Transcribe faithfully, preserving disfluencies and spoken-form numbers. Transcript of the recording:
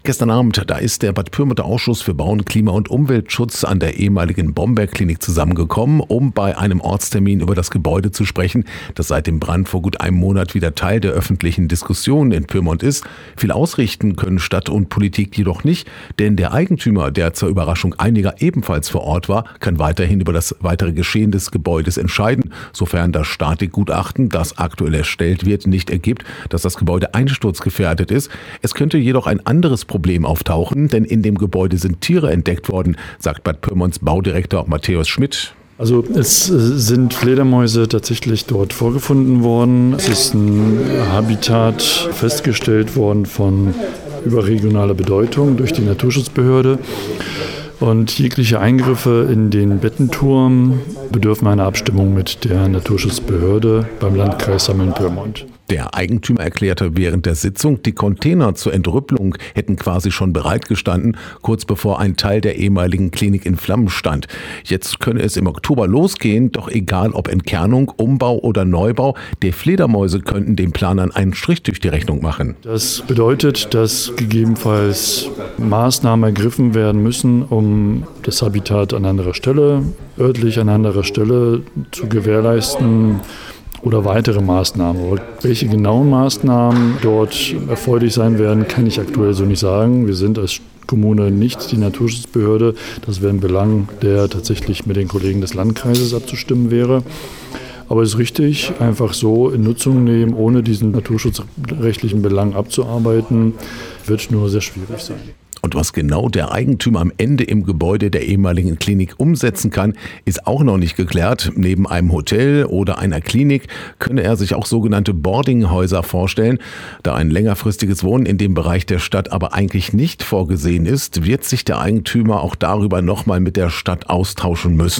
Gestern Abend, da ist der Bad Pyrmonter Ausschuss für Bauen, Klima- und Umweltschutz an der ehemaligen Bomberg-Klinik zusammengekommen, um bei einem Ortstermin über das Gebäude zu sprechen, das seit dem Brand vor gut einem Monat wieder Teil der öffentlichen Diskussion in Pyrmont ist. Viel ausrichten können Stadt und Politik jedoch nicht, denn der Eigentümer, der zur Überraschung einiger ebenfalls vor Ort war, kann weiterhin über das weitere Geschehen des Gebäudes entscheiden, sofern das Statikgutachten, das aktuell erstellt wird, nicht ergibt, dass das Gebäude einsturzgefährdet ist. Es könnte jedoch ein anderes Problem auftauchen, denn in dem Gebäude sind Tiere entdeckt worden, sagt Bad Pyrmonts Baudirektor Matthäus Schmidt. Also es sind Fledermäuse tatsächlich dort vorgefunden worden. Es ist ein Habitat festgestellt worden von überregionaler Bedeutung durch die Naturschutzbehörde. Und jegliche Eingriffe in den Bettenturm bedürfen einer Abstimmung mit der Naturschutzbehörde beim Landkreis Hameln-Pyrmont. Der Eigentümer erklärte während der Sitzung, die Container zur Entrüppelung hätten quasi schon bereitgestanden, kurz bevor ein Teil der ehemaligen Klinik in Flammen stand. Jetzt könne es im Oktober losgehen, doch egal ob Entkernung, Umbau oder Neubau, die Fledermäuse könnten den Planern einen Strich durch die Rechnung machen. Das bedeutet, dass gegebenenfalls Maßnahmen ergriffen werden müssen, um das Habitat an anderer Stelle, örtlich an anderer Stelle zu gewährleisten, oder weitere Maßnahmen. Aber welche genauen Maßnahmen dort erforderlich sein werden, kann ich aktuell so nicht sagen. Wir sind als Kommune nicht die Naturschutzbehörde. Das wäre ein Belang, der tatsächlich mit den Kollegen des Landkreises abzustimmen wäre. Aber es ist richtig, einfach so in Nutzung nehmen, ohne diesen naturschutzrechtlichen Belang abzuarbeiten, wird nur sehr schwierig sein. Und was genau der Eigentümer am Ende im Gebäude der ehemaligen Klinik umsetzen kann, ist auch noch nicht geklärt. Neben einem Hotel oder einer Klinik könne er sich auch sogenannte Boardinghäuser vorstellen. Da ein längerfristiges Wohnen in dem Bereich der Stadt aber eigentlich nicht vorgesehen ist, wird sich der Eigentümer auch darüber nochmal mit der Stadt austauschen müssen.